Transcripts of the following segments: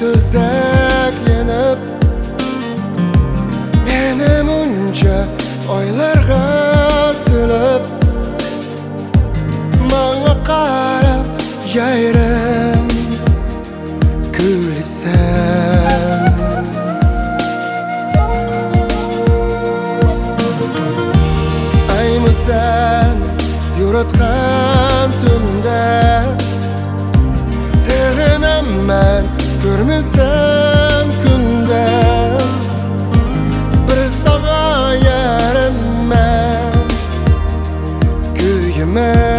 Özeklenip meni muncha oylarga silib, manga qarab yayrım gülsen. Aymisan yuratgan tunda, sevinem men görmesem kunda. Bir sağa yarim men kuyime.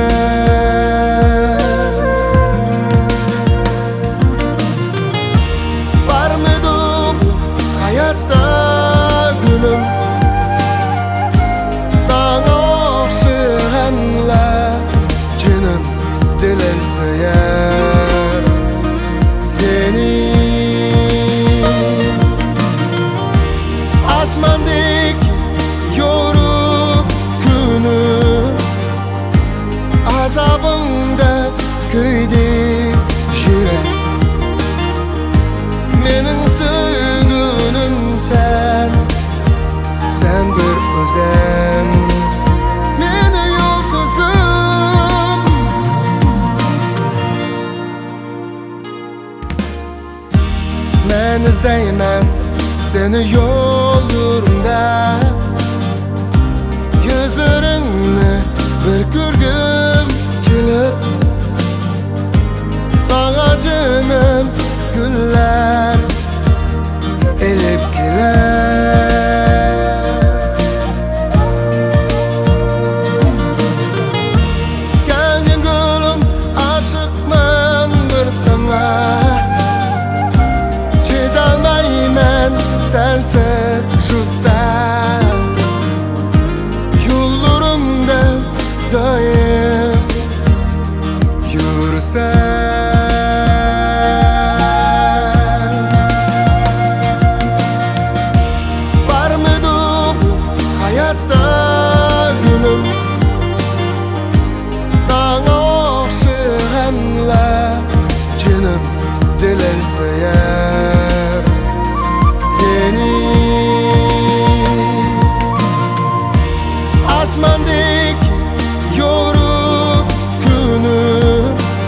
Dilim söyler seni, asmandik yoruk günü, azabımda kıydı yürek. Menin söygünüm sen, sen bir özen. Ben izleymen seni yollarında, yüzlerini bir görgüm kelip, sana canım güller elip geler. Geldin gülüm, aşıkman bir sana, sensiz şurada yollarımda daim yürüsen. Var mıydı bu hayatta gülüm, sana okşayanla canım dilim söyler seni. Asmandik yoruk günü,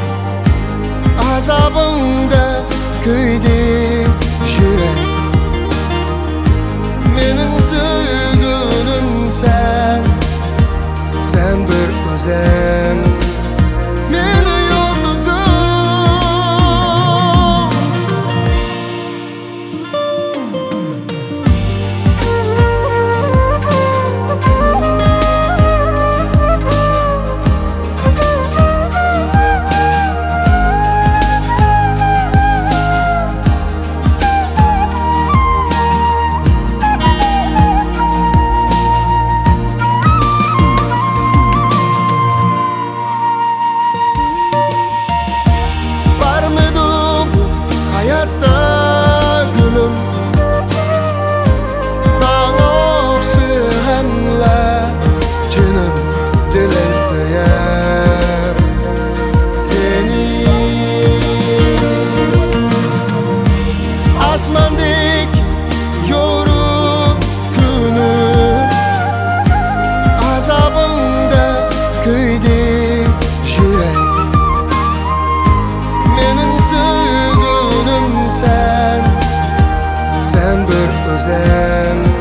azabımda kıydı yürek. Menin söygünüm sen, sen bir özen. Meni yıldızım. Hayatta gülüm, sana okşayanla canım dilim söyler seni. Asmandik yoruk günü, azabımda kıydı yürek. Menin sen bir özen.